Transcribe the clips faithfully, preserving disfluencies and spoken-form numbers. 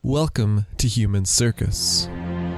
Welcome to Human Circus.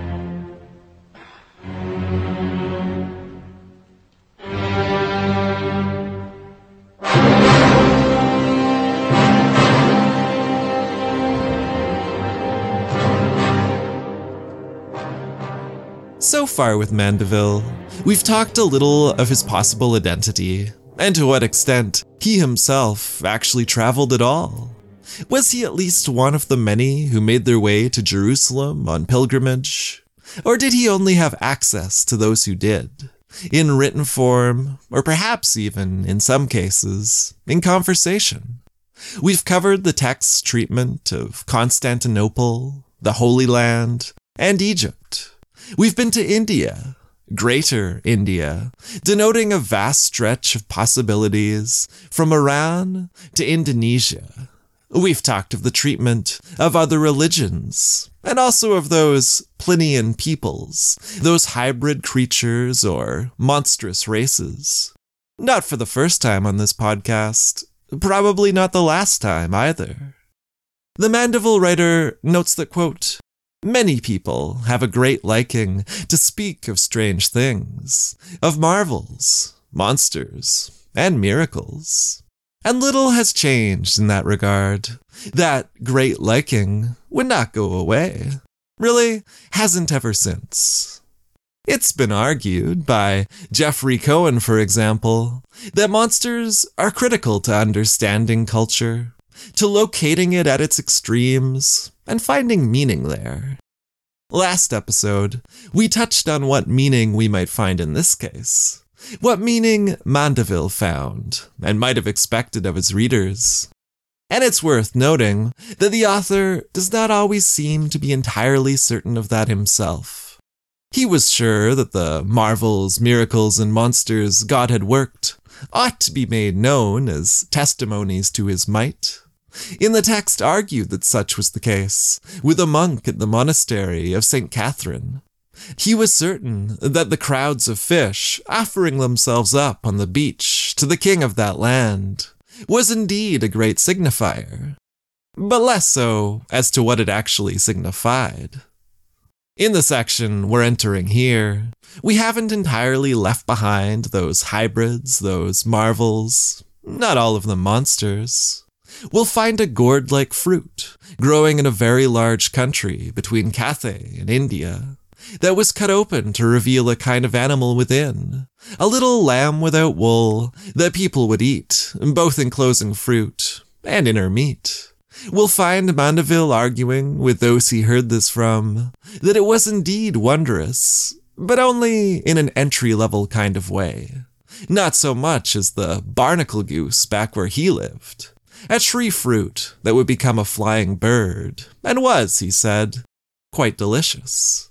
So far with Mandeville, we've talked a little of his possible identity, and to what extent he himself actually traveled at all. Was he at least one of the many who made their way to Jerusalem on pilgrimage? Or did he only have access to those who did, in written form, or perhaps even, in some cases, in conversation? We've covered the text's treatment of Constantinople, the Holy Land, and Egypt. We've been to India, Greater India, denoting a vast stretch of possibilities from Iran to Indonesia. We've talked of the treatment of other religions, and also of those Plinian peoples, those hybrid creatures or monstrous races. Not for the first time on this podcast, probably not the last time either. The Mandeville writer notes that, quote, "Many people have a great liking to speak of strange things, of marvels, monsters, and miracles. And little has changed in that regard. That great liking would not go away. Really hasn't ever since. It's been argued by Jeffrey Cohen, for example, that monsters are critical to understanding culture, to locating it at its extremes, and finding meaning there. Last episode, we touched on what meaning we might find in this case. What meaning Mandeville found, and might have expected of his readers. And it's worth noting that the author does not always seem to be entirely certain of that himself. He was sure that the marvels, miracles, and monsters God had worked ought to be made known as testimonies to his might. In the text argued that such was the case with a monk at the monastery of Saint Catherine. He was certain that the crowds of fish offering themselves up on the beach to the king of that land was indeed a great signifier, but less so as to what it actually signified. In the section we're entering here, we haven't entirely left behind those hybrids, those marvels, not all of them monsters. We'll find a gourd-like fruit growing in a very large country between Cathay and India that was cut open to reveal a kind of animal within, a little lamb without wool that people would eat, both enclosing fruit and inner meat. We'll find Mandeville arguing with those he heard this from that it was indeed wondrous, but only in an entry-level kind of way, not so much as the barnacle goose back where he lived. A tree fruit that would become a flying bird, and was, he said, quite delicious.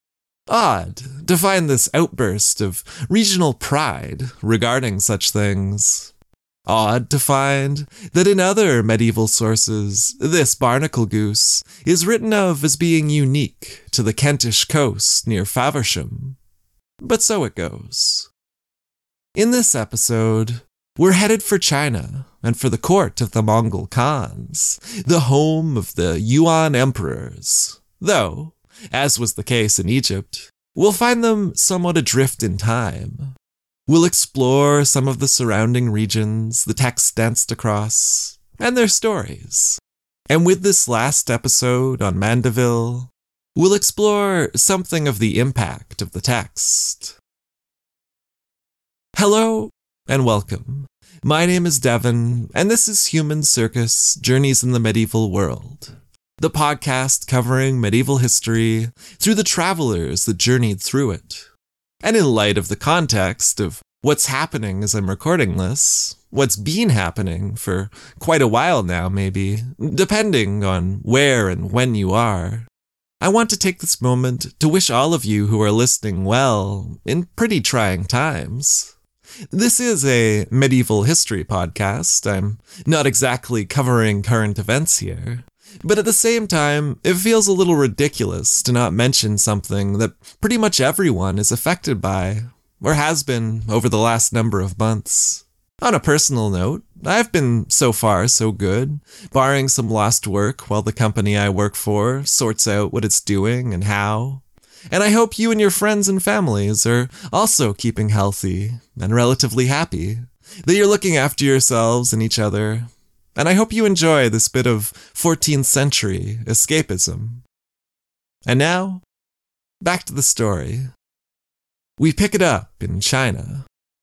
Odd to find this outburst of regional pride regarding such things. Odd to find that in other medieval sources, this barnacle goose is written of as being unique to the Kentish coast near Faversham. But so it goes. In this episode, we're headed for China and for the court of the Mongol Khans, the home of the Yuan emperors, though, as was the case in Egypt, we'll find them somewhat adrift in time. We'll explore some of the surrounding regions the text danced across, and their stories. And with this last episode on Mandeville, we'll explore something of the impact of the text. Hello, and welcome. My name is Devin, and this is Human Circus Journeys in the Medieval World, the podcast covering medieval history through the travelers that journeyed through it. And in light of the context of what's happening as I'm recording this, what's been happening for quite a while now maybe, depending on where and when you are, I want to take this moment to wish all of you who are listening well in pretty trying times. This is a medieval history podcast. I'm not exactly covering current events here. But at the same time, it feels a little ridiculous to not mention something that pretty much everyone is affected by, or has been over the last number of months. On a personal note, I've been so far so good, barring some lost work while the company I work for sorts out what it's doing and how. And I hope you and your friends and families are also keeping healthy and relatively happy, that you're looking after yourselves and each other. And I hope you enjoy this bit of fourteenth century escapism. And now, back to the story. We pick it up in China.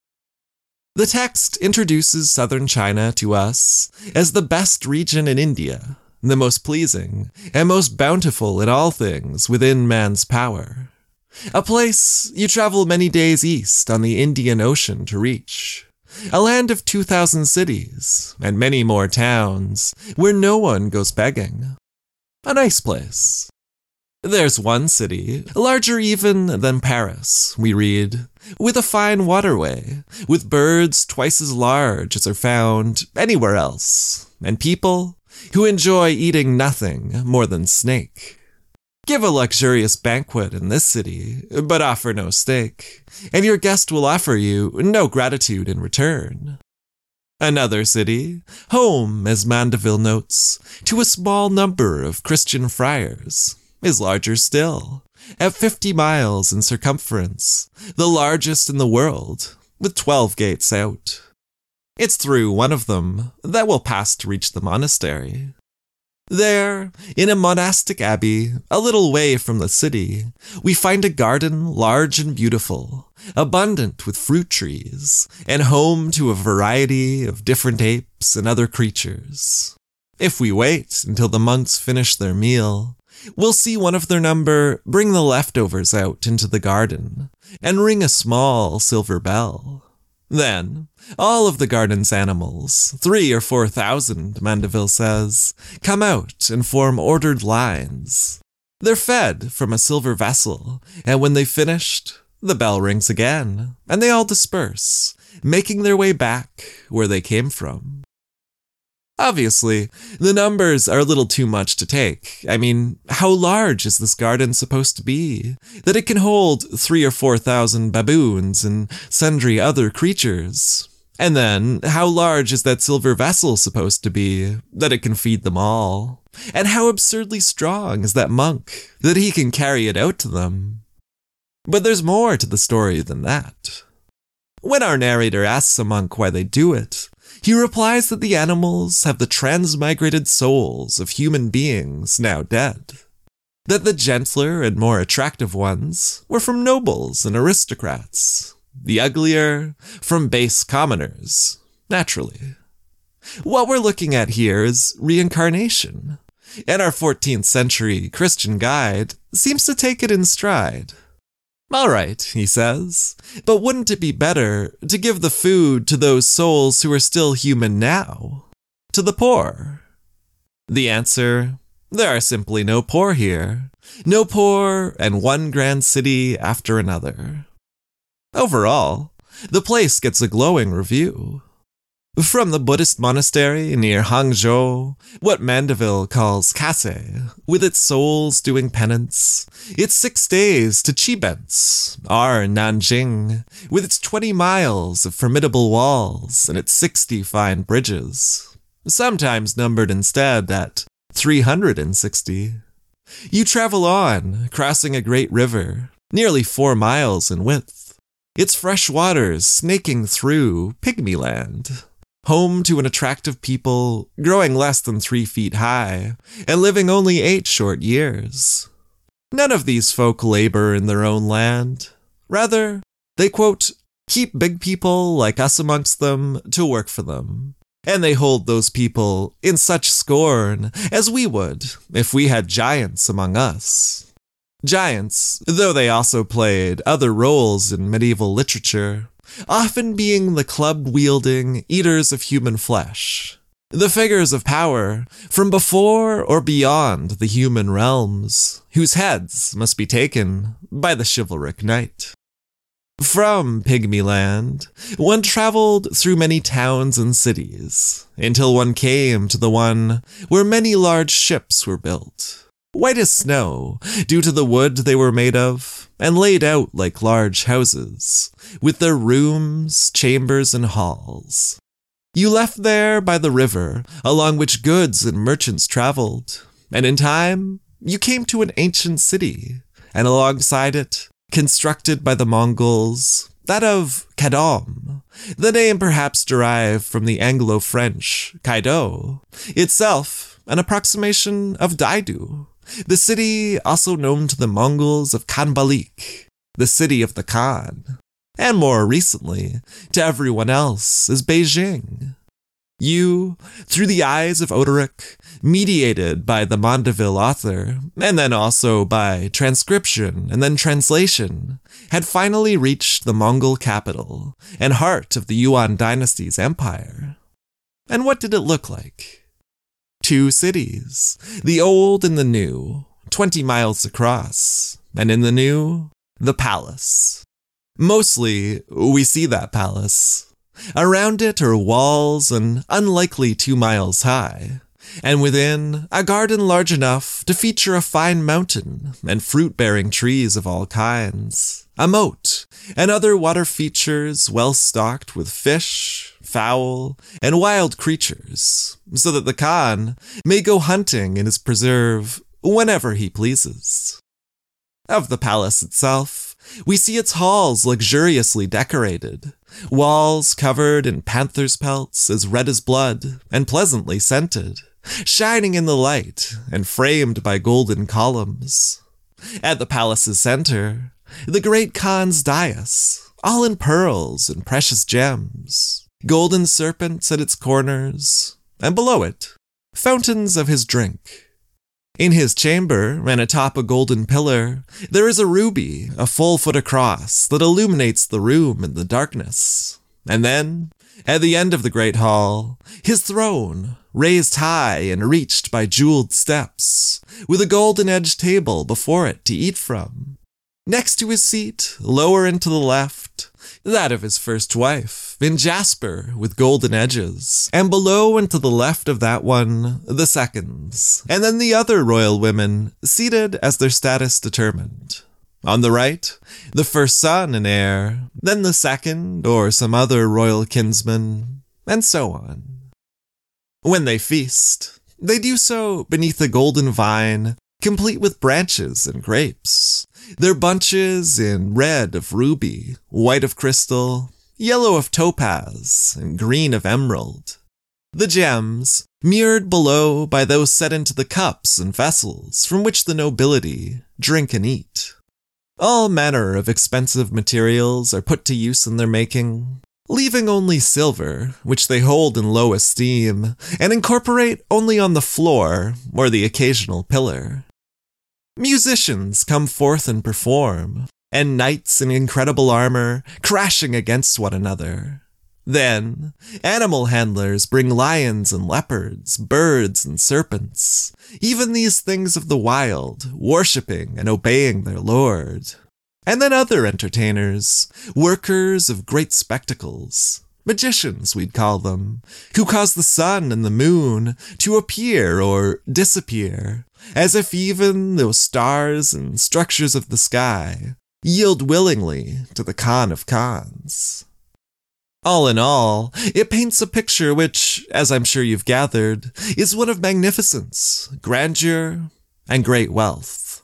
The text introduces southern China to us as the best region in India, the most pleasing and most bountiful in all things within man's power. A place you travel many days east on the Indian Ocean to reach. A land of two thousand cities and many more towns where no one goes begging. A nice place. There's one city, larger even than Paris, we read, with a fine waterway, with birds twice as large as are found anywhere else, and people who enjoy eating nothing more than snake. Give a luxurious banquet in this city, but offer no steak, and your guest will offer you no gratitude in return. Another city, home, as Mandeville notes, to a small number of Christian friars, is larger still, at fifty miles in circumference, the largest in the world, with twelve gates out. It's through one of them that we'll pass to reach the monastery. There, in a monastic abbey, a little way from the city, we find a garden large and beautiful, abundant with fruit trees, and home to a variety of different apes and other creatures. If we wait until the monks finish their meal, we'll see one of their number bring the leftovers out into the garden and ring a small silver bell. Then, all of the garden's animals, three or four thousand, Mandeville says, come out and form ordered lines. They're fed from a silver vessel, and when they've finished, the bell rings again, and they all disperse, making their way back where they came from. Obviously, the numbers are a little too much to take. I mean, how large is this garden supposed to be, that it can hold three or four thousand baboons and sundry other creatures? And then, how large is that silver vessel supposed to be, that it can feed them all? And how absurdly strong is that monk, that he can carry it out to them? But there's more to the story than that. When our narrator asks a monk why they do it, he replies that the animals have the transmigrated souls of human beings now dead. That the gentler and more attractive ones were from nobles and aristocrats. The uglier, from base commoners, naturally. What we're looking at here is reincarnation, and our fourteenth century Christian guide seems to take it in stride. All right, he says, but wouldn't it be better to give the food to those souls who are still human now? To the poor? The answer, there are simply no poor here. No poor, and one grand city after another. Overall, the place gets a glowing review. From the Buddhist monastery near Hangzhou, what Mandeville calls Kase, with its souls doing penance, its six days to Chibens, our Nanjing, with its twenty miles of formidable walls and its sixty fine bridges, sometimes numbered instead at three hundred sixty. You travel on, crossing a great river, nearly four miles in width, its fresh waters snaking through Pygmy Land. Home to an attractive people growing less than three feet high and living only eight short years. None of these folk labor in their own land. Rather, they, quote, keep big people like us amongst them to work for them. And they hold those people in such scorn as we would if we had giants among us. Giants, though they also played other roles in medieval literature, often being the club-wielding eaters of human flesh, the figures of power from before or beyond the human realms, whose heads must be taken by the chivalric knight. From Pygmy Land, one traveled through many towns and cities, until one came to the one where many large ships were built, white as snow due to the wood they were made of, and laid out like large houses, with their rooms, chambers, and halls. You left there by the river, along which goods and merchants traveled, and in time, you came to an ancient city, and alongside it, constructed by the Mongols, that of Kadom, the name perhaps derived from the Anglo-French Kaido, itself an approximation of Daidu, the city also known to the Mongols of Khanbalik, the city of the Khan, and more recently, to everyone else, as Beijing. You, through the eyes of Odoric, mediated by the Mandeville author, and then also by transcription and then translation, had finally reached the Mongol capital and heart of the Yuan dynasty's empire. And what did it look like? Two cities, the old and the new, twenty miles across, and in the new, the palace. Mostly, we see that palace. Around it are walls an unlikely two miles high, and within, a garden large enough to feature a fine mountain and fruit-bearing trees of all kinds, a moat, and other water features well stocked with fish, fowl, and wild creatures, so that the Khan may go hunting in his preserve whenever he pleases. Of the palace itself, we see its halls luxuriously decorated, walls covered in panther's pelts as red as blood and pleasantly scented, shining in the light and framed by golden columns. At the palace's center, the great Khan's dais, all in pearls and precious gems, golden serpents at its corners, and below it, fountains of his drink. In his chamber, and atop a golden pillar, there is a ruby a full foot across that illuminates the room in the darkness. And then, at the end of the great hall, his throne, raised high and reached by jeweled steps, with a golden-edged table before it to eat from. Next to his seat, lower and to the left, that of his first wife, in jasper with golden edges, and below and to the left of that one, the second's, and then the other royal women, seated as their status determined. On the right, the first son and heir, then the second or some other royal kinsman, and so on. When they feast, they do so beneath a golden vine, complete with branches and grapes, their bunches in red of ruby, white of crystal, yellow of topaz, and green of emerald. The gems, mirrored below by those set into the cups and vessels from which the nobility drink and eat. All manner of expensive materials are put to use in their making, leaving only silver, which they hold in low esteem, and incorporate only on the floor or the occasional pillar. Musicians come forth and perform, and knights in incredible armor crashing against one another. Then, animal handlers bring lions and leopards, birds and serpents, even these things of the wild, worshipping and obeying their lord. And then other entertainers, workers of great spectacles, magicians we'd call them, who cause the sun and the moon to appear or disappear, as if even those stars and structures of the sky yield willingly to the Khan of Khans. All in all, it paints a picture which, as I'm sure you've gathered, is one of magnificence, grandeur, and great wealth.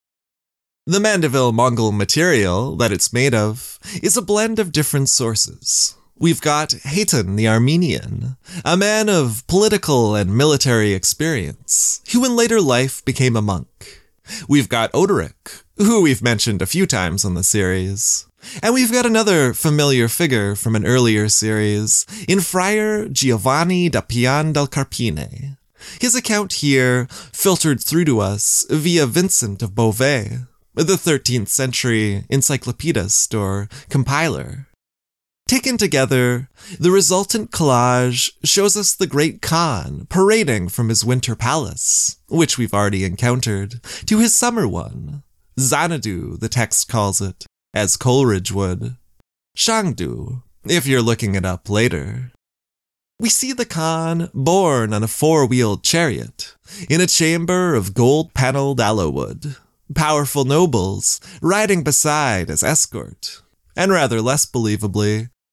The Mandeville Mongol material that it's made of is a blend of different sources. We've got Hayton the Armenian, a man of political and military experience, who in later life became a monk. We've got Odoric, who we've mentioned a few times on the series. And we've got another familiar figure from an earlier series, in Friar Giovanni da Pian del Carpine. His account here filtered through to us via Vincent of Beauvais, the thirteenth century encyclopedist or compiler. Taken together, the resultant collage shows us the great Khan parading from his winter palace, which we've already encountered, to his summer one. Xanadu, the text calls it, as Coleridge would. Shangdu, if you're looking it up later. We see the Khan borne on a four-wheeled chariot, in a chamber of gold-paneled aloewood, powerful nobles riding beside as escort, and rather less believably,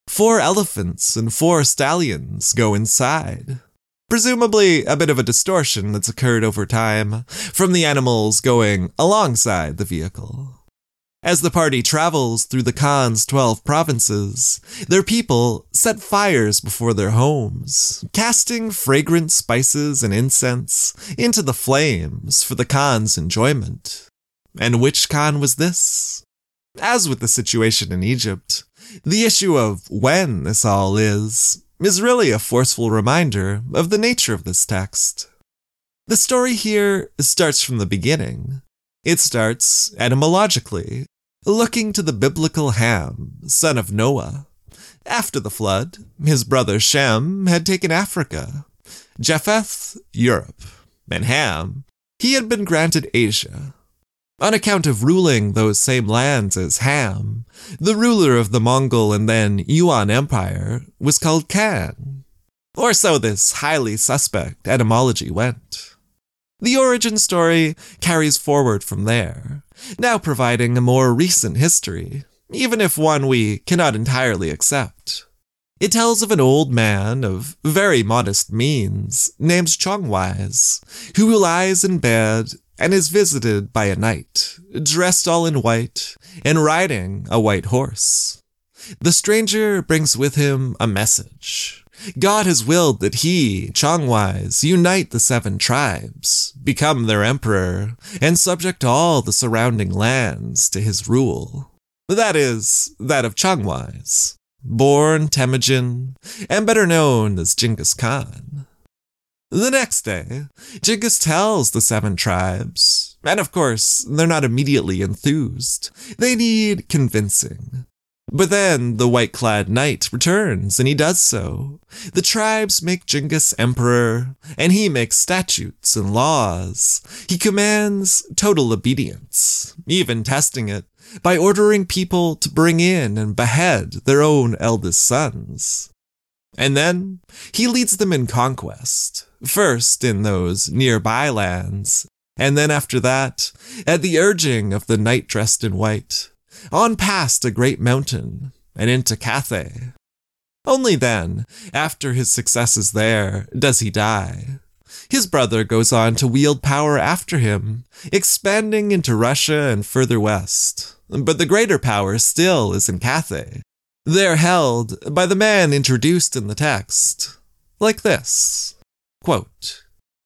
Four elephants and four stallions go inside. Presumably a bit of a distortion that's occurred over time from the animals going alongside the vehicle. As the party travels through the Khan's twelve provinces, their people set fires before their homes, casting fragrant spices and incense into the flames for the Khan's enjoyment. And which Khan was this? As with the situation in Egypt, the issue of when this all is, is really a forceful reminder of the nature of this text. The story here starts from the beginning. It starts etymologically, looking to the biblical Ham, son of Noah. After the flood, his brother Shem had taken Africa, Japheth, Europe, and Ham, he had been granted Asia. On account of ruling those same lands as Ham, the ruler of the Mongol and then Yuan Empire was called Khan. Or so this highly suspect etymology went. The origin story carries forward from there, now providing a more recent history, even if one we cannot entirely accept. It tells of an old man of very modest means named Chongwise, who lies in bed and is visited by a knight, dressed all in white and riding a white horse. The stranger brings with him a message. God has willed that he, Chongwise, unite the seven tribes, become their emperor, and subject all the surrounding lands to his rule. That is, that of Chongwise, born Temujin, and better known as Genghis Khan. The next day, Genghis tells the seven tribes, and of course, they're not immediately enthused. They need convincing. But then the white-clad knight returns, and he does so. The tribes make Genghis emperor, and he makes statutes and laws. He commands total obedience, even testing it by ordering people to bring in and behead their own eldest sons. And then he leads them in conquest, first in those nearby lands, and then after that, at the urging of the knight dressed in white, on past a great mountain and into Cathay. Only then, after his successes there, does he die. His brother goes on to wield power after him, expanding into Russia and further west. But the greater power still is in Cathay. They're held by the man introduced in the text, like this, quote,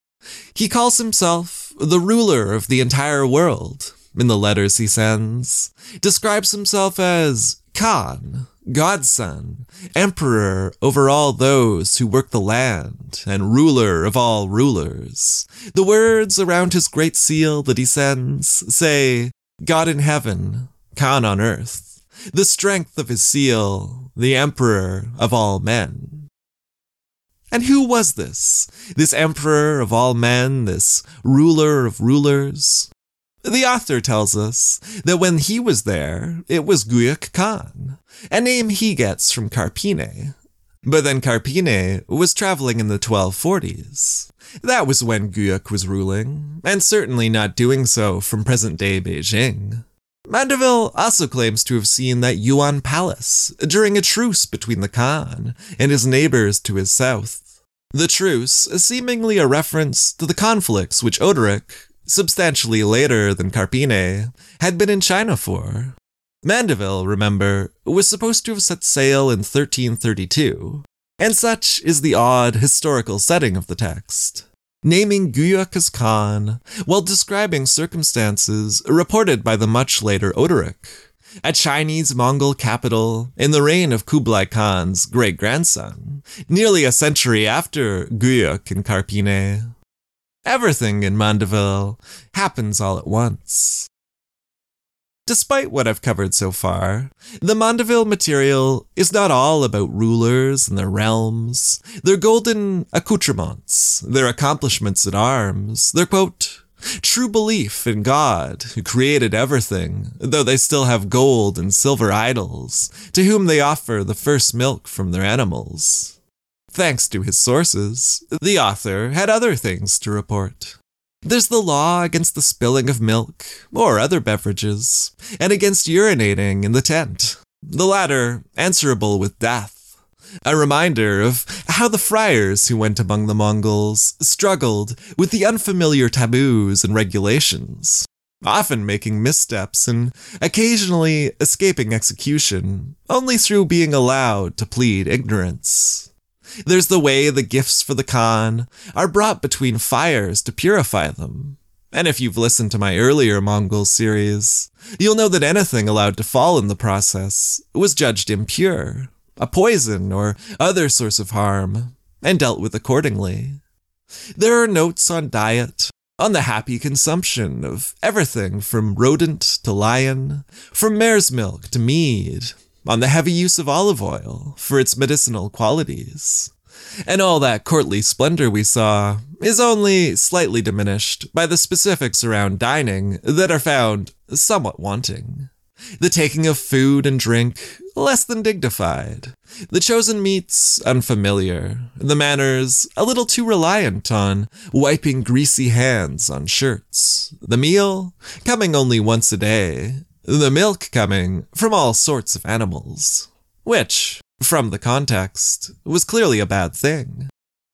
"He calls himself the ruler of the entire world. In the letters he sends, describes himself as Khan, godson, emperor over all those who work the land, and ruler of all rulers. The words around his great seal that he sends say, God in heaven, Khan on earth, the strength of his seal, the emperor of all men." And who was this? This emperor of all men, this ruler of rulers? The author tells us that when he was there, it was Guyuk Khan, a name he gets from Carpine. But then Carpine was traveling in the twelve forties. That was when Guyuk was ruling, and certainly not doing so from present-day Beijing. Mandeville also claims to have seen that Yuan Palace during a truce between the Khan and his neighbors to his south. The truce seemingly a reference to the conflicts which Odoric, substantially later than Carpine, had been in China for. Mandeville, remember, was supposed to have set sail in thirteen thirty-two, and such is the odd historical setting of the text, naming Guyuk as Khan while describing circumstances reported by the much later Odoric, a Chinese-Mongol capital in the reign of Kublai Khan's great-grandson, nearly a century after Guyuk and Carpine. Everything in Mandeville happens all at once. Despite what I've covered so far, the Mandeville material is not all about rulers and their realms, their golden accoutrements, their accomplishments at arms, their, quote, true belief in God who created everything, though they still have gold and silver idols, to whom they offer the first milk from their animals. Thanks to his sources, the author had other things to report. There's the law against the spilling of milk or other beverages, and against urinating in the tent, the latter answerable with death. A reminder of how the friars who went among the Mongols struggled with the unfamiliar taboos and regulations, often making missteps and occasionally escaping execution, only through being allowed to plead ignorance. There's the way the gifts for the Khan are brought between fires to purify them. And if you've listened to my earlier Mongol series, you'll know that anything allowed to fall in the process was judged impure, a poison or other source of harm, and dealt with accordingly. There are notes on diet, on the happy consumption of everything from rodent to lion, from mare's milk to mead, on the heavy use of olive oil for its medicinal qualities. And all that courtly splendor we saw is only slightly diminished by the specifics around dining that are found somewhat wanting. The taking of food and drink less than dignified, the chosen meats unfamiliar, the manners a little too reliant on wiping greasy hands on shirts, the meal coming only once a day, the milk coming from all sorts of animals, which, from the context, was clearly a bad thing.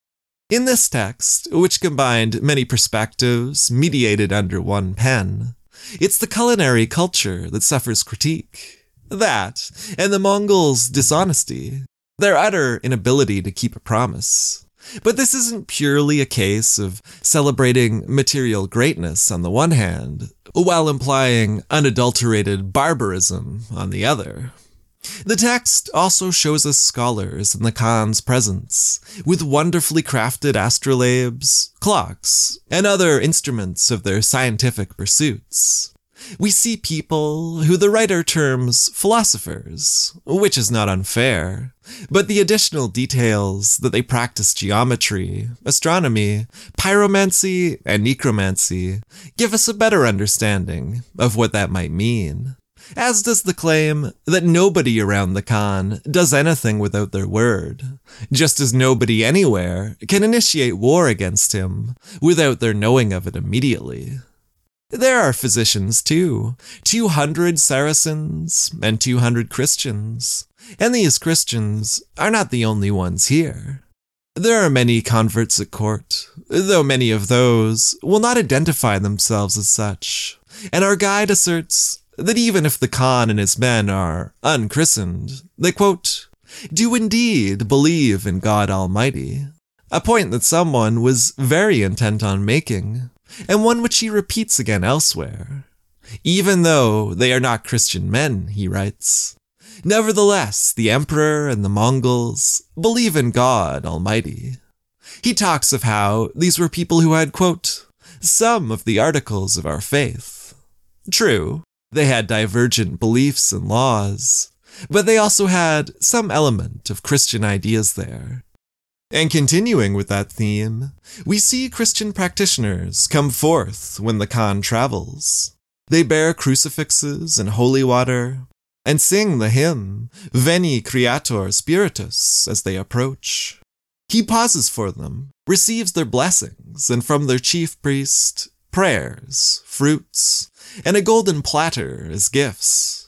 In this text, which combined many perspectives mediated under one pen, it's the culinary culture that suffers critique. That, and the Mongols' dishonesty, their utter inability to keep a promise. But this isn't purely a case of celebrating material greatness on the one hand, while implying unadulterated barbarism on the other. The text also shows us scholars in the Khan's presence, with wonderfully crafted astrolabes, clocks, and other instruments of their scientific pursuits. We see people who the writer terms philosophers, which is not unfair, but the additional details that they practice geometry, astronomy, pyromancy, and necromancy give us a better understanding of what that might mean. As does the claim that nobody around the Khan does anything without their word, just as nobody anywhere can initiate war against him without their knowing of it immediately. There are physicians too, two hundred Saracens and two hundred Christians, and these Christians are not the only ones here. There are many converts at court, though many of those will not identify themselves as such, and our guide asserts that even if the Khan and his men are unchristened, they, quote, do indeed believe in God Almighty, a point that someone was very intent on making, and one which he repeats again elsewhere. Even though they are not Christian men, he writes, nevertheless the Emperor and the Mongols believe in God Almighty. He talks of how these were people who had, quote, some of the articles of our faith. True, they had divergent beliefs and laws, but they also had some element of Christian ideas there. And continuing with that theme, we see Christian practitioners come forth when the Khan travels. They bear crucifixes and holy water, and sing the hymn, Veni Creator Spiritus, as they approach. He pauses for them, receives their blessings, and from their chief priest, prayers, fruits, and a golden platter as gifts.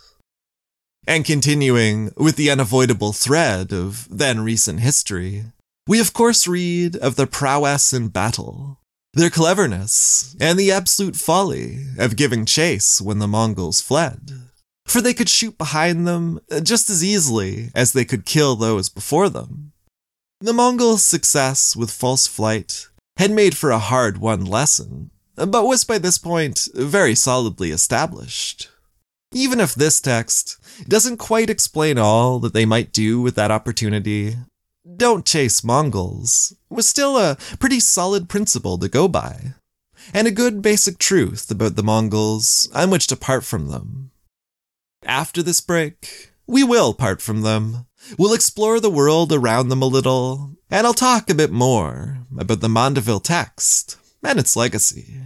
And continuing with the unavoidable thread of then recent history, we of course read of their prowess in battle, their cleverness, and the absolute folly of giving chase when the Mongols fled. For they could shoot behind them just as easily as they could kill those before them. The Mongols' success with false flight had made for a hard-won lesson, but was by this point very solidly established. Even if this text doesn't quite explain all that they might do with that opportunity, don't chase Mongols was still a pretty solid principle to go by, and a good basic truth about the Mongols on which to part from them. After this break, we will part from them. We'll explore the world around them a little, and I'll talk a bit more about the Mandeville text and its legacy.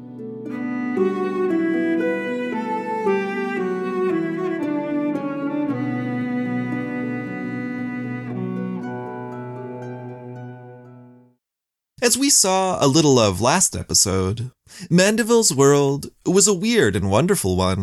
As we saw a little of last episode, Mandeville's world was a weird and wonderful one,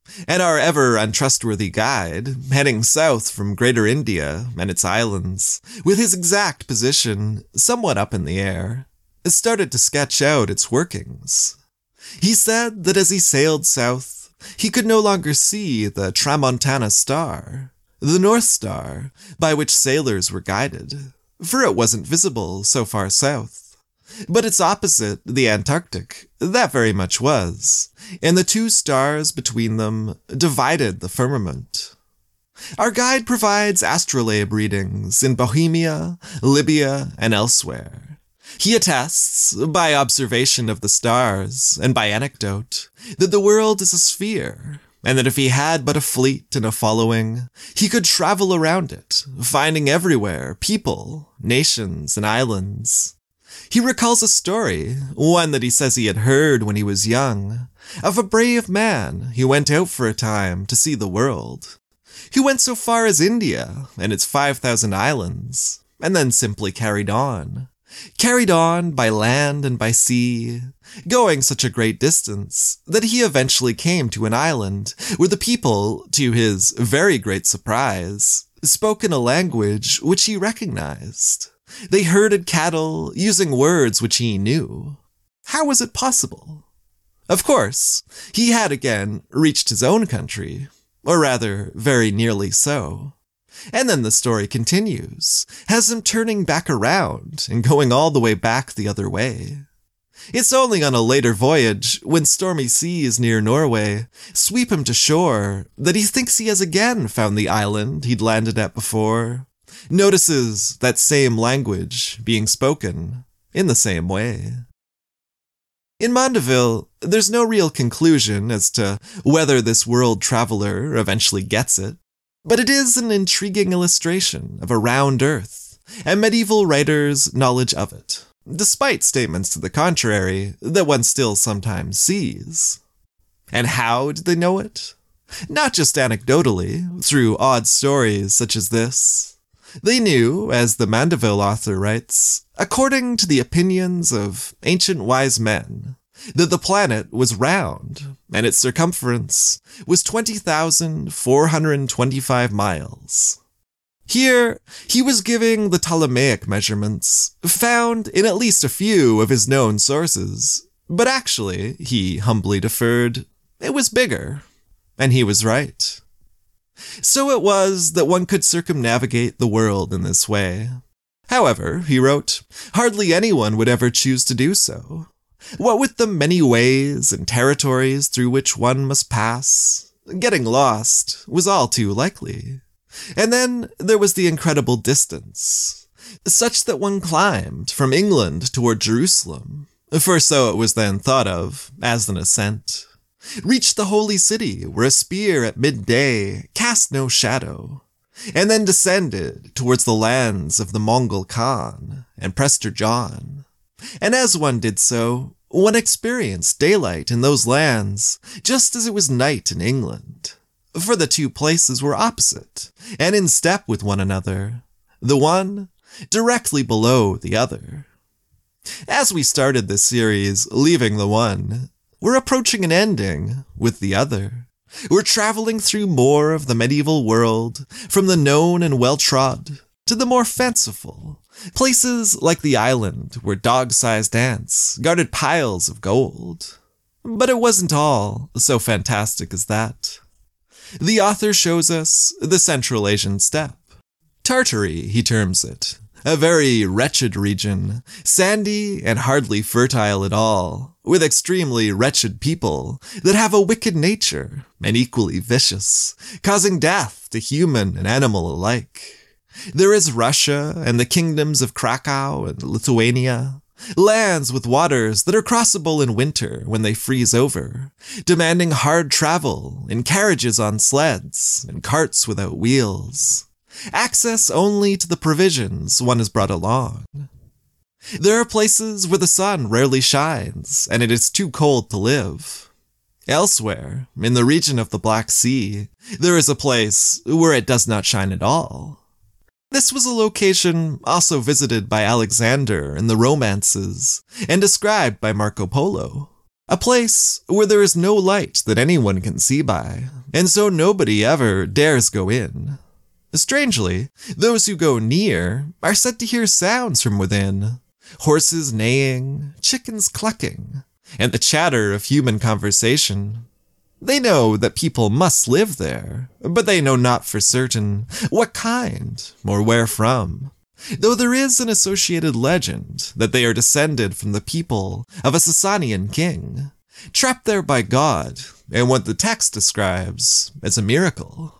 and our ever untrustworthy guide, heading south from Greater India and its islands, with his exact position somewhat up in the air, started to sketch out its workings. He said that as he sailed south, he could no longer see the Tramontana Star, the North Star, by which sailors were guided, for it wasn't visible so far south. But its opposite, the Antarctic, that very much was, and the two stars between them divided the firmament. Our guide provides astrolabe readings in Bohemia, Libya, and elsewhere. He attests, by observation of the stars, and by anecdote, that the world is a sphere, and that if he had but a fleet and a following, he could travel around it, finding everywhere people, nations, and islands. He recalls a story, one that he says he had heard when he was young, of a brave man who went out for a time to see the world. He went so far as India and its five thousand islands, and then simply carried on. Carried on by land and by sea, going such a great distance that he eventually came to an island where the people, to his very great surprise, spoke in a language which he recognized. They herded cattle using words which he knew. How was it possible? Of course, he had again reached his own country, or rather, very nearly so. And then the story continues, has him turning back around and going all the way back the other way. It's only on a later voyage, when stormy seas near Norway sweep him to shore, that he thinks he has again found the island he'd landed at before, notices that same language being spoken in the same way. In Mandeville, there's no real conclusion as to whether this world traveler eventually gets it, but it is an intriguing illustration of a round earth, and medieval writers' knowledge of it, despite statements to the contrary that one still sometimes sees. And how did they know it? Not just anecdotally, through odd stories such as this. They knew, as the Mandeville author writes, according to the opinions of ancient wise men, that the planet was round, and its circumference was twenty thousand four hundred twenty-five miles. Here, he was giving the Ptolemaic measurements, found in at least a few of his known sources, but actually, he humbly deferred, it was bigger, and he was right. So it was that one could circumnavigate the world in this way. However, he wrote, hardly anyone would ever choose to do so. What with the many ways and territories through which one must pass, getting lost was all too likely. And then there was the incredible distance, such that one climbed from England toward Jerusalem, for so it was then thought of as an ascent. Reached the holy city where a spear at midday cast no shadow, and then descended towards the lands of the Mongol Khan and Prester John. And as one did so, one experienced daylight in those lands just as it was night in England, for the two places were opposite and in step with one another, the one directly below the other. As we started this series leaving the one, we're approaching an ending with the other. We're traveling through more of the medieval world, from the known and well-trod to the more fanciful, places like the island where dog-sized ants guarded piles of gold. But it wasn't all so fantastic as that. The author shows us the Central Asian steppe. Tartary, he terms it, a very wretched region, sandy and hardly fertile at all, with extremely wretched people that have a wicked nature and equally vicious, causing death to human and animal alike. There is Russia and the kingdoms of Krakow and Lithuania, lands with waters that are crossable in winter when they freeze over, demanding hard travel in carriages on sleds and carts without wheels. Access only to the provisions one has brought along. There are places where the sun rarely shines, and it is too cold to live. Elsewhere, in the region of the Black Sea, there is a place where it does not shine at all. This was a location also visited by Alexander in the romances, and described by Marco Polo. A place where there is no light that anyone can see by, and so nobody ever dares go in. Strangely, those who go near are said to hear sounds from within, horses neighing, chickens clucking, and the chatter of human conversation. They know that people must live there, but they know not for certain what kind or where from, though there is an associated legend that they are descended from the people of a Sasanian king, trapped there by God in what the text describes as a miracle.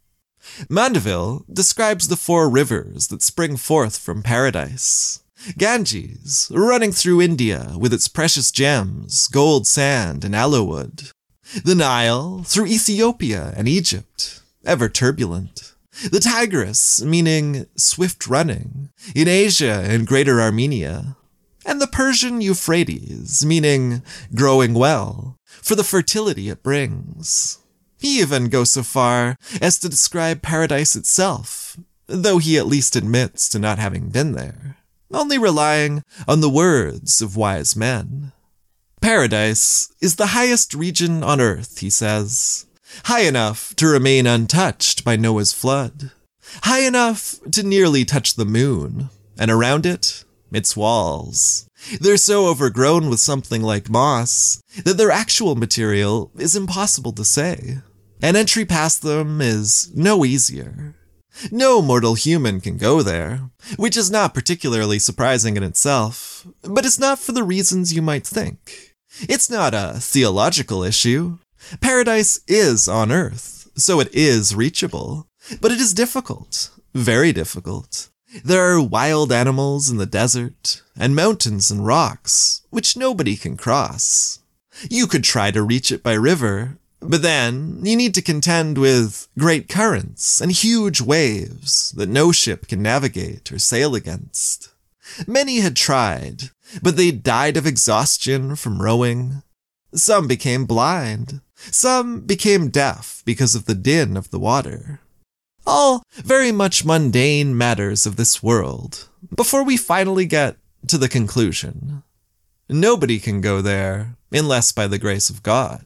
Mandeville describes the four rivers that spring forth from paradise. Ganges, running through India with its precious gems, gold, sand, and aloe wood. The Nile, through Ethiopia and Egypt, ever turbulent. The Tigris, meaning swift running, in Asia and Greater Armenia. And the Persian Euphrates, meaning growing well, for the fertility it brings. He even goes so far as to describe paradise itself, though he at least admits to not having been there, only relying on the words of wise men. Paradise is the highest region on earth, he says, high enough to remain untouched by Noah's flood, high enough to nearly touch the moon, and around it, its walls. They're so overgrown with something like moss that their actual material is impossible to say, and entry past them is no easier. No mortal human can go there, which is not particularly surprising in itself, but it's not for the reasons you might think. It's not a theological issue. Paradise is on earth, so it is reachable, but it is difficult, very difficult. There are wild animals in the desert, and mountains and rocks, which nobody can cross. You could try to reach it by river, but then you need to contend with great currents and huge waves that no ship can navigate or sail against. Many had tried, but they died of exhaustion from rowing. Some became blind. Some became deaf because of the din of the water. All very much mundane matters of this world, before we finally get to the conclusion. Nobody can go there unless by the grace of God.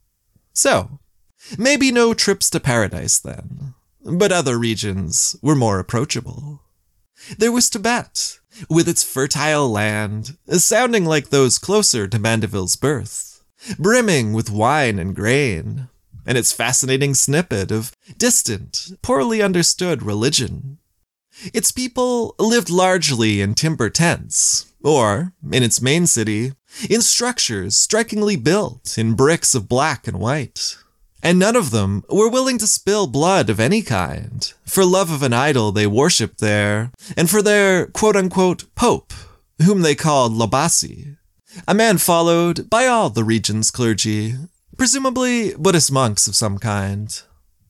So, maybe no trips to paradise then, but other regions were more approachable. There was Tibet, with its fertile land, sounding like those closer to Mandeville's birth, brimming with wine and grain, and its fascinating snippet of distant, poorly understood religion. Its people lived largely in timber tents, or, in its main city, in structures strikingly built in bricks of black and white. And none of them were willing to spill blood of any kind, for love of an idol they worshipped there, and for their quote-unquote pope, whom they called Lobasi, a man followed by all the region's clergy, presumably Buddhist monks of some kind.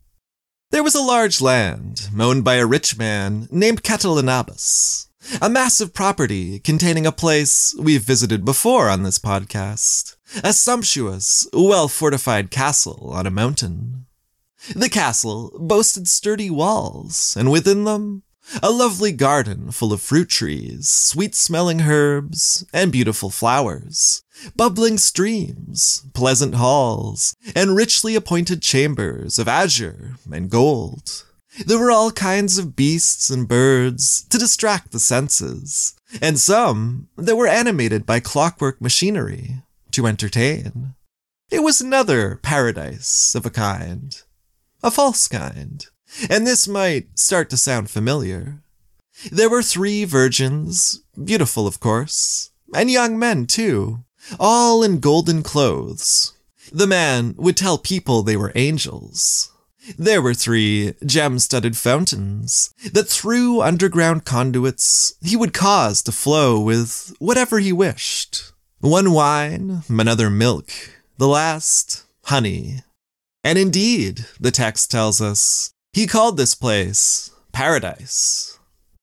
There was a large land owned by a rich man named Catalinabas, a massive property containing a place we've visited before on this podcast, a sumptuous, well-fortified castle on a mountain. The castle boasted sturdy walls, and within them, a lovely garden full of fruit trees, sweet-smelling herbs, and beautiful flowers, bubbling streams, pleasant halls, and richly appointed chambers of azure and gold. There were all kinds of beasts and birds to distract the senses, and some that were animated by clockwork machinery to entertain. It was another paradise of a kind, a false kind, and this might start to sound familiar. There were three virgins, beautiful of course, and young men too, all in golden clothes. The man would tell people they were angels. There were three gem-studded fountains that through underground conduits he would cause to flow with whatever he wished. One wine, another milk, the last honey. And indeed, the text tells us, he called this place paradise.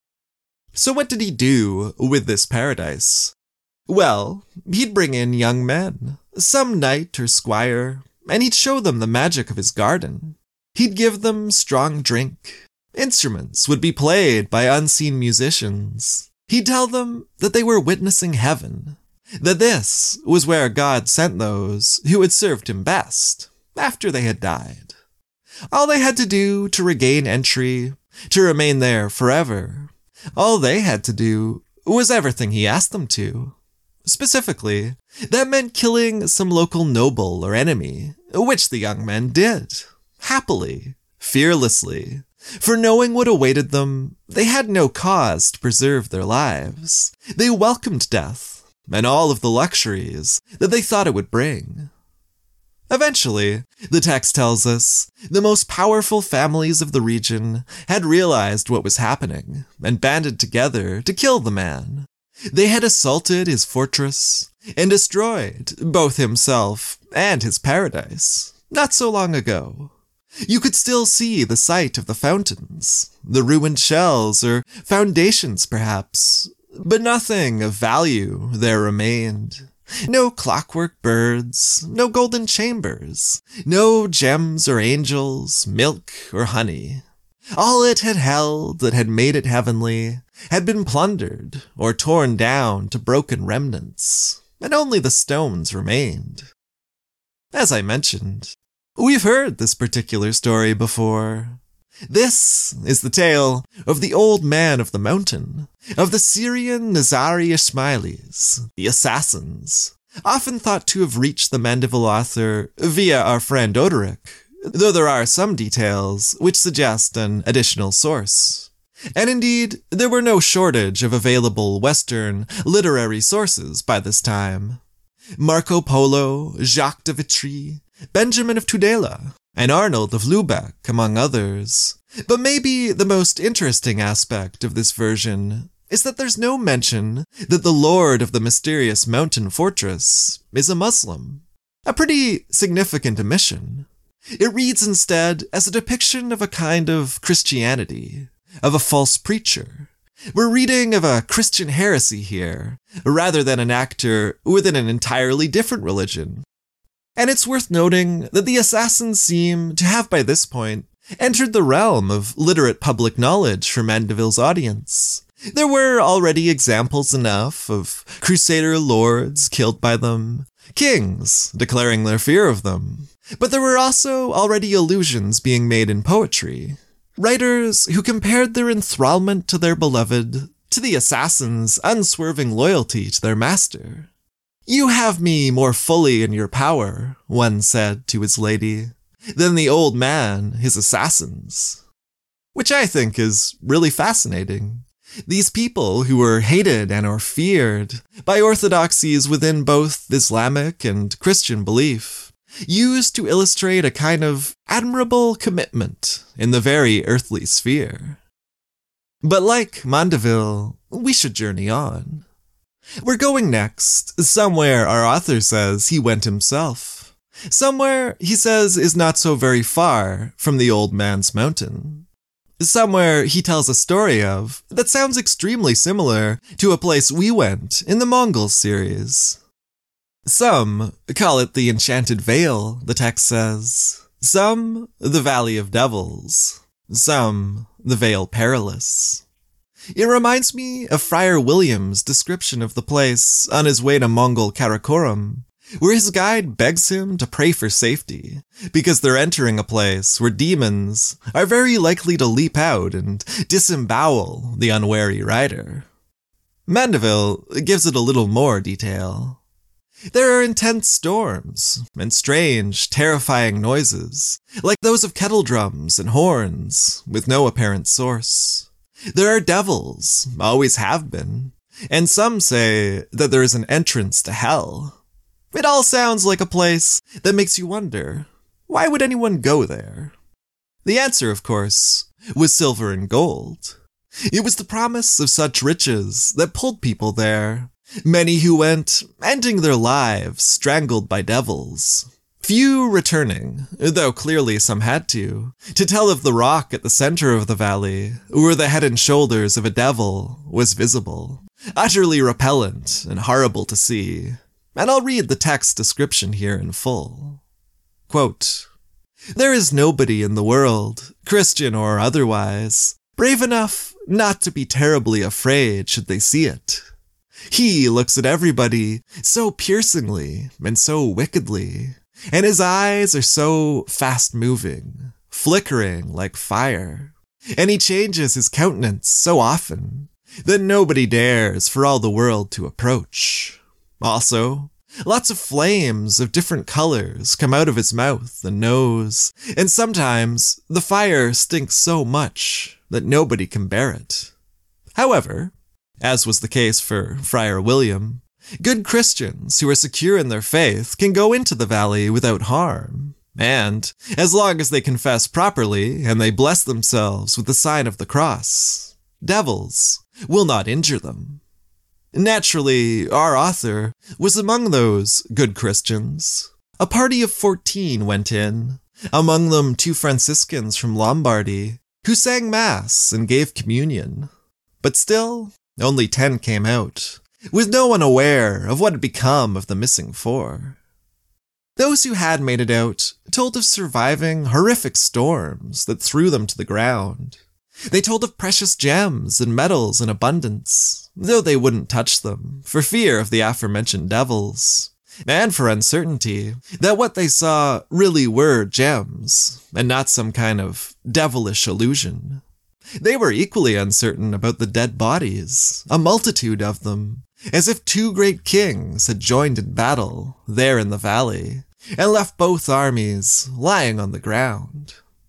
So what did he do with this paradise? Well, he'd bring in young men, some knight or squire, and he'd show them the magic of his garden. He'd give them strong drink. Instruments would be played by unseen musicians. He'd tell them that they were witnessing heaven, that this was where God sent those who had served him best after they had died. All they had to do to regain entry, to remain there forever, all they had to do was everything he asked them to. Specifically, that meant killing some local noble or enemy, which the young men did. Happily, fearlessly. For knowing what awaited them, they had no cause to preserve their lives. They welcomed death, and all of the luxuries that they thought it would bring. Eventually, the text tells us, the most powerful families of the region had realized what was happening and banded together to kill the man. They had assaulted his fortress and destroyed both himself and his paradise not so long ago. You could still see the site of the fountains, the ruined shells or foundations perhaps, but nothing of value there remained. No clockwork birds, no golden chambers, no gems or angels, milk or honey. All it had held that had made it heavenly had been plundered or torn down to broken remnants, and only the stones remained. As I mentioned, we've heard this particular story before. This is the tale of the Old Man of the Mountain, of the Syrian Nizari Ismailis, the assassins, often thought to have reached the Mandeville author via our friend Odoric, though there are some details which suggest an additional source. And indeed, there were no shortage of available Western literary sources by this time. Marco Polo, Jacques de Vitry, Benjamin of Tudela, and Arnold of Lubeck, among others. But maybe the most interesting aspect of this version is that there's no mention that the lord of the mysterious mountain fortress is a Muslim. A pretty significant omission. It reads instead as a depiction of a kind of Christianity, of a false preacher. We're reading of a Christian heresy here, rather than an actor within an entirely different religion. And it's worth noting that the assassins seem to have by this point entered the realm of literate public knowledge for Mandeville's audience. There were already examples enough of crusader lords killed by them, kings declaring their fear of them, but there were also already allusions being made in poetry. Writers who compared their enthrallment to their beloved to the assassin's unswerving loyalty to their master. "You have me more fully in your power," one said to his lady, "than the old man his assassins." Which I think is really fascinating. These people who were hated and or feared by orthodoxies within both Islamic and Christian belief, used to illustrate a kind of admirable commitment in the very earthly sphere. But like Mandeville, we should journey on. We're going next, somewhere our author says he went himself. Somewhere he says is not so very far from the old man's mountain. Somewhere he tells a story of that sounds extremely similar to a place we went in the Mongols series. Some call it the Enchanted Vale, the text says. Some, the Valley of Devils. Some, the Vale Perilous. It reminds me of Friar William's description of the place on his way to Mongol Karakoram, where his guide begs him to pray for safety, because they're entering a place where demons are very likely to leap out and disembowel the unwary rider. Mandeville gives it a little more detail. There are intense storms and strange, terrifying noises, like those of kettle drums and horns, with no apparent source. There are devils, always have been, and some say that there is an entrance to hell. It all sounds like a place that makes you wonder, why would anyone go there? The answer, of course, was silver and gold. It was the promise of such riches that pulled people there, many who went, ending their lives strangled by devils. Few returning, though clearly some had to, to tell of the rock at the center of the valley, where the head and shoulders of a devil was visible, utterly repellent and horrible to see. And I'll read the text description here in full. Quote, "There is nobody in the world, Christian or otherwise, brave enough not to be terribly afraid should they see it. He looks at everybody so piercingly and so wickedly, and his eyes are so fast-moving, flickering like fire, and he changes his countenance so often that nobody dares for all the world to approach. Also, lots of flames of different colors come out of his mouth and nose, and sometimes the fire stinks so much that nobody can bear it. However, as was the case for Friar William, good Christians who are secure in their faith can go into the valley without harm, and as long as they confess properly and they bless themselves with the sign of the cross, devils will not injure them. Naturally, our author was among those good Christians. A party of fourteen went in, among them two Franciscans from Lombardy, who sang Mass and gave communion. But still, only ten came out, with no one aware of what had become of the missing four. Those who had made it out told of surviving horrific storms that threw them to the ground. They told of precious gems and metals in abundance, though they wouldn't touch them for fear of the aforementioned devils, and for uncertainty that what they saw really were gems, and not some kind of devilish illusion. They were equally uncertain about the dead bodies, a multitude of them, as if two great kings had joined in battle there in the valley, and left both armies lying on the ground.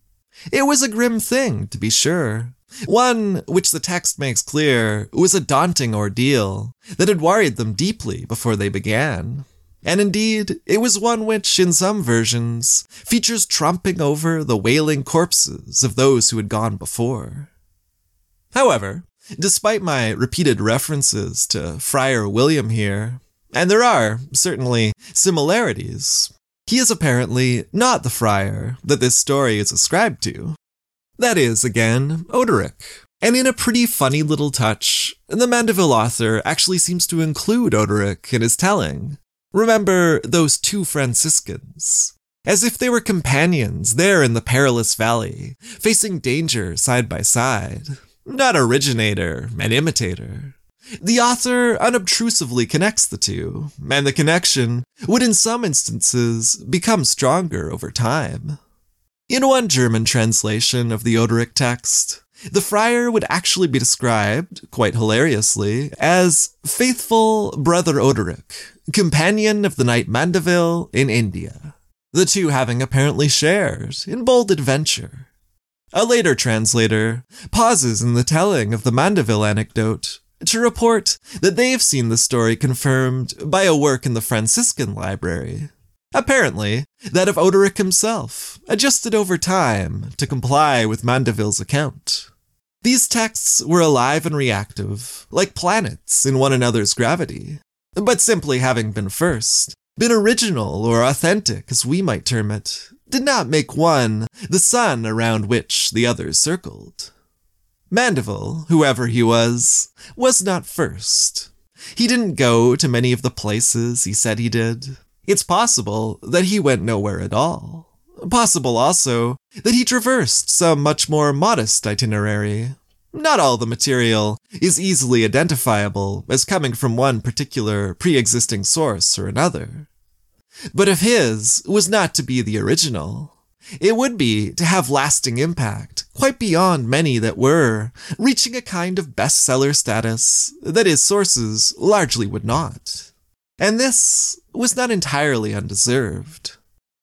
It was a grim thing, to be sure, one which the text makes clear was a daunting ordeal that had worried them deeply before they began. And indeed, it was one which, in some versions, features tromping over the wailing corpses of those who had gone before. However, despite my repeated references to Friar William here, and there are, certainly, similarities, he is apparently not the friar that this story is ascribed to. That is, again, Odoric. And in a pretty funny little touch, the Mandeville author actually seems to include Odoric in his telling. Remember those two Franciscans, as if they were companions there in the perilous valley, facing danger side by side, not originator and imitator. The author unobtrusively connects the two, and the connection would in some instances become stronger over time. In one German translation of the Odoric text, the friar would actually be described, quite hilariously, as faithful Brother Odoric, companion of the knight Mandeville in India, the two having apparently shared in bold adventure. A later translator pauses in the telling of the Mandeville anecdote to report that they've seen the story confirmed by a work in the Franciscan library, apparently that of Odoric himself, adjusted over time to comply with Mandeville's account. These texts were alive and reactive, like planets in one another's gravity, but simply having been first, been original or authentic as we might term it, did not make one the sun around which the others circled. Mandeville, whoever he was, was not first. He didn't go to many of the places he said he did. It's possible that he went nowhere at all. Possible also that he traversed some much more modest itinerary. Not all the material is easily identifiable as coming from one particular pre-existing source or another. But if his was not to be the original, it would be to have lasting impact, quite beyond many that were, reaching a kind of bestseller status that his sources largely would not. And this was not entirely undeserved.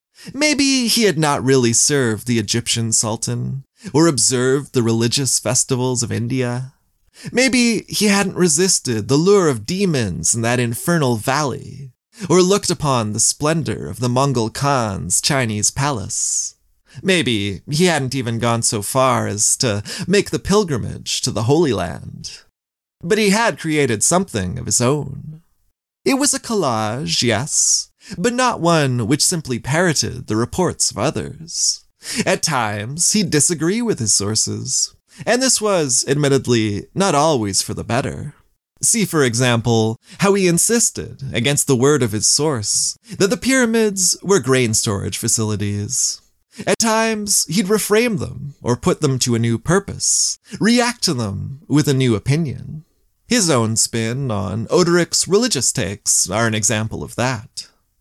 Maybe he had not really served the Egyptian sultan, or observed the religious festivals of India. Maybe he hadn't resisted the lure of demons in that infernal valley, or looked upon the splendor of the Mongol Khan's Chinese palace. Maybe he hadn't even gone so far as to make the pilgrimage to the Holy Land. But he had created something of his own. It was a collage, yes, but not one which simply parroted the reports of others. At times, he'd disagree with his sources, and this was, admittedly, not always for the better. See, for example, how he insisted, against the word of his source, that the pyramids were grain storage facilities. At times, he'd reframe them, or put them to a new purpose, react to them with a new opinion. His own spin on Odoric's religious takes are an example of that.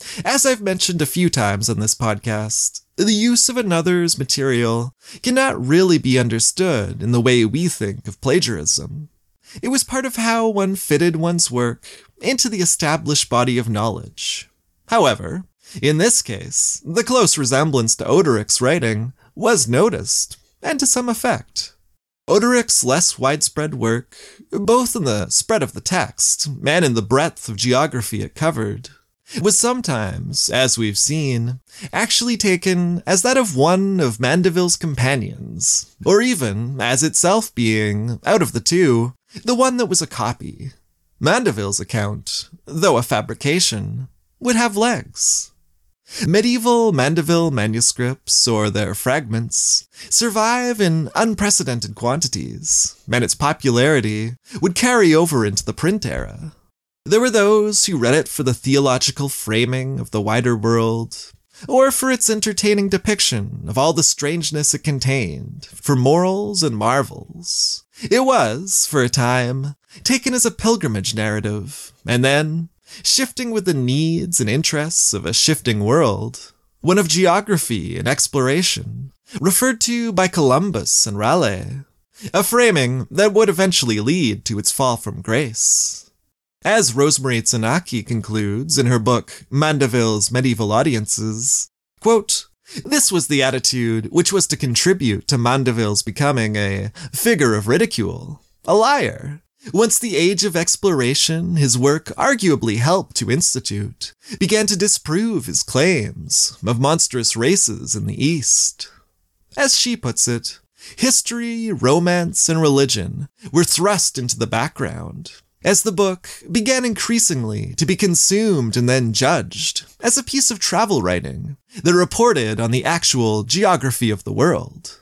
As I've mentioned a few times on this podcast, the use of another's material cannot really be understood in the way we think of plagiarism. It was part of how one fitted one's work into the established body of knowledge. However, in this case, the close resemblance to Oderic's writing was noticed, and to some effect. Oderic's less widespread work, both in the spread of the text and in the breadth of geography it covered, was sometimes, as we've seen, actually taken as that of one of Mandeville's companions, or even as itself being, out of the two, the one that was a copy. Mandeville's account, though a fabrication, would have legs. Medieval Mandeville manuscripts, or their fragments, survive in unprecedented quantities, and its popularity would carry over into the print era. There were those who read it for the theological framing of the wider world, or for its entertaining depiction of all the strangeness it contained, for morals and marvels. It was, for a time, taken as a pilgrimage narrative, and then, shifting with the needs and interests of a shifting world, one of geography and exploration, referred to by Columbus and Raleigh, a framing that would eventually lead to its fall from grace. As Rosemary Tsanaki concludes in her book Mandeville's Medieval Audiences, quote, "This was the attitude which was to contribute to Mandeville's becoming a figure of ridicule, a liar. Once the age of exploration his work arguably helped to institute began to disprove his claims of monstrous races in the East. As she puts it, history, romance, and religion were thrust into the background, as the book began increasingly to be consumed and then judged as a piece of travel writing that reported on the actual geography of the world."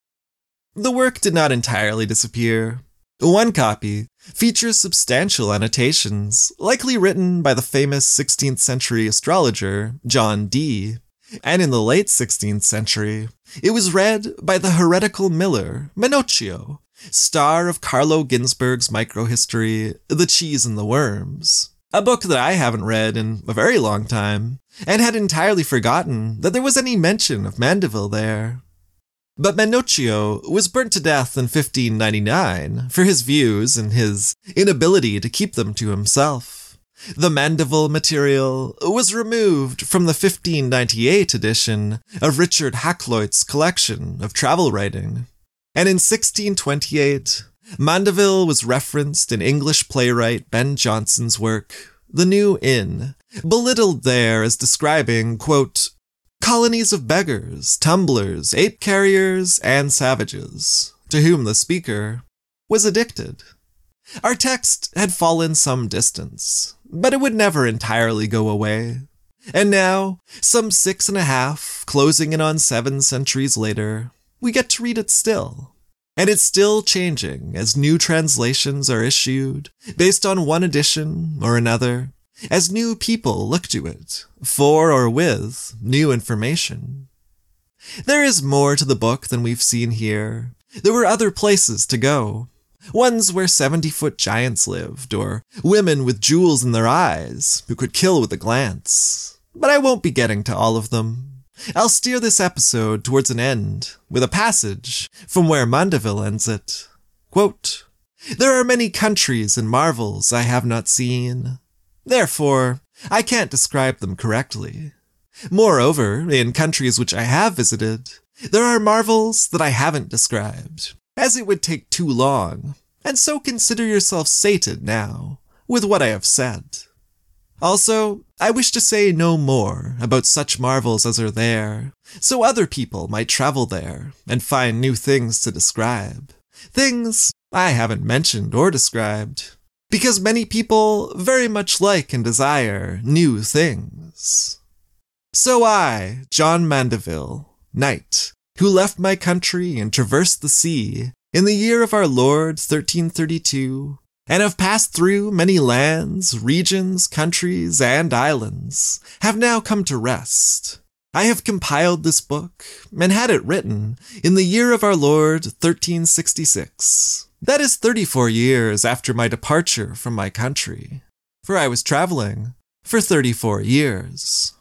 The work did not entirely disappear. One copy features substantial annotations, likely written by the famous sixteenth century astrologer John Dee, and in the late sixteenth century, it was read by the heretical miller Menocchio, star of Carlo Ginzburg's microhistory The Cheese and the Worms, a book that I haven't read in a very long time, and had entirely forgotten that there was any mention of Mandeville there. But Menocchio was burnt to death in fifteen ninety-nine for his views and his inability to keep them to himself. The Mandeville material was removed from the fifteen ninety-eight edition of Richard Hakluyt's collection of travel writing, and in sixteen twenty-eight, Mandeville was referenced in English playwright Ben Jonson's work, The New Inn, belittled there as describing, quote, "colonies of beggars, tumblers, ape-carriers, and savages, to whom the speaker was addicted." Our text had fallen some distance, but it would never entirely go away. And now, some six and a half, closing in on seven centuries later, we get to read it still. And it's still changing as new translations are issued, based on one edition or another, as new people look to it, for or with new information. There is more to the book than we've seen here. There were other places to go. Ones where seventy-foot giants lived, or women with jewels in their eyes who could kill with a glance. But I won't be getting to all of them. I'll steer this episode towards an end with a passage from where Mandeville ends it. Quote, "There are many countries and marvels I have not seen. Therefore, I can't describe them correctly. Moreover, in countries which I have visited, there are marvels that I haven't described, as it would take too long, and so consider yourself sated now with what I have said. Also, I wish to say no more about such marvels as are there, so other people might travel there and find new things to describe, things I haven't mentioned or described, because many people very much like and desire new things. So I, John Mandeville, knight, who left my country and traversed the sea in the year of our Lord thirteen thirty-two, and have passed through many lands, regions, countries, and islands, have now come to rest. I have compiled this book, and had it written, in the year of our Lord thirteen sixty-six. That is thirty-four years after my departure from my country. For I was traveling for thirty-four years.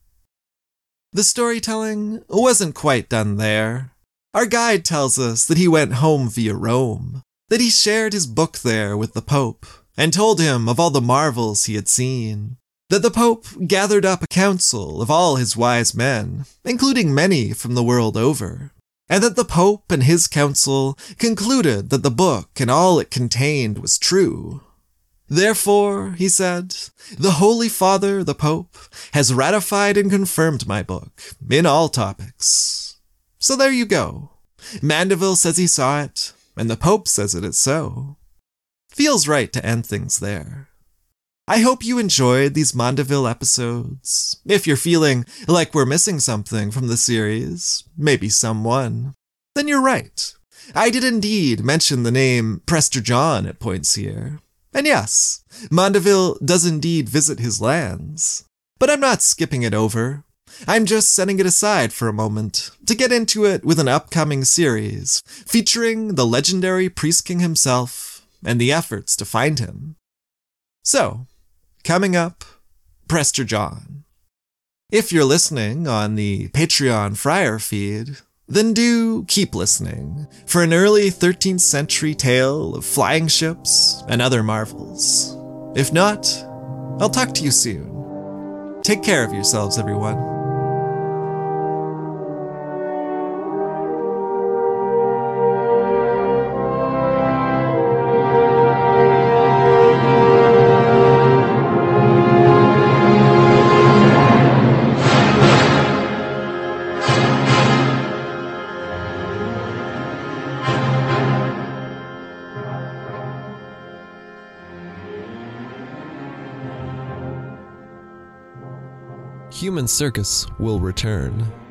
The storytelling wasn't quite done there. Our guide tells us that he went home via Rome, that he shared his book there with the Pope, and told him of all the marvels he had seen, that the Pope gathered up a council of all his wise men, including many from the world over, and that the Pope and his council concluded that the book and all it contained was true. Therefore, he said, the Holy Father, the Pope, has ratified and confirmed my book in all topics. So there you go. Mandeville says he saw it, and the Pope says it is so. Feels right to end things there. I hope you enjoyed these Mandeville episodes. If you're feeling like we're missing something from the series, maybe someone, then you're right. I did indeed mention the name Prester John at points here. And yes, Mandeville does indeed visit his lands. But I'm not skipping it over. I'm just setting it aside for a moment to get into it with an upcoming series featuring the legendary Priest King himself and the efforts to find him. So, coming up, Prester John. If you're listening on the Patreon Friar feed, then do keep listening for an early thirteenth century tale of flying ships and other marvels. If not, I'll talk to you soon. Take care of yourselves, everyone. Human Circus will return.